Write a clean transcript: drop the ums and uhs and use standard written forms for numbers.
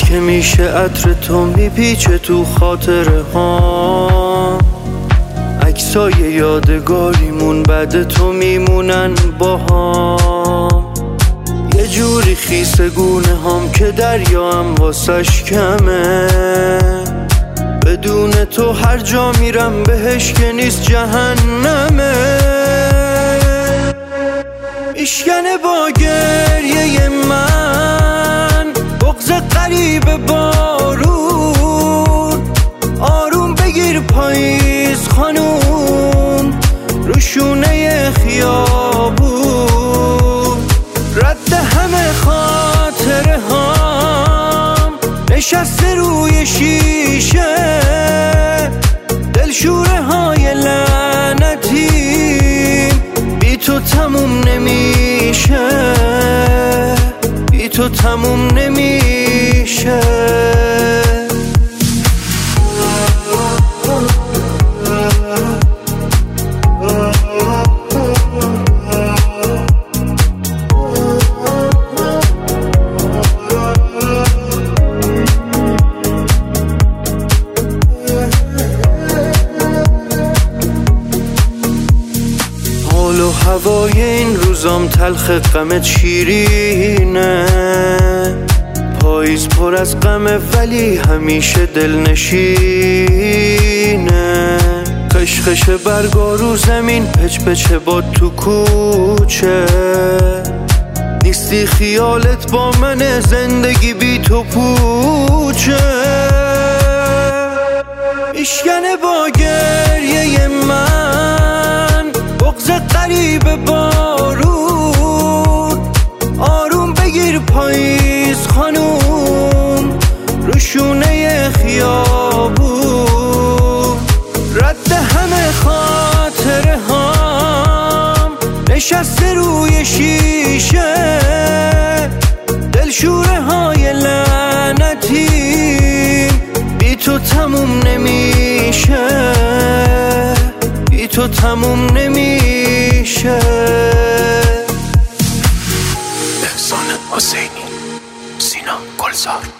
که میشه عطر تو میپیچه تو خاطره ها، عکسای یادگاریمون بعد تو میمونن با هم. یه جوری خیس گونه هم که دریا هم واسش کمه، بدون تو هر جا میرم بهش که نیست جهنمه. میشکنه با گریه من بغض غریب بارون، آروم بگیر پاییز خانوم روشونه خیابون. رد همه خاطره هم نشسته روی شیشه، دلشوره های لعنتیم بی تو تموم نمیشه، بی تو تموم نمیشه. حال و هوای این روزام تلخ غمت شیرینه، پاییز پر از غمه ولی همیشه دلنشینه. خشخش برگا رو زمین پچ پچه با تو کوچه، نیستی خیالت با من زندگی بی تو پوچه. میشکنه با گریه من بغض غریب بارون، آروم بگیر پاییز خانوم روشونه خیابون. رد همه خاطره هم نشسته روی شیشه، دلشوره های لعنتیم بی تو تموم نمیشه، بی تو تموم نمیشه. احسان حسینی، سینا گلزار.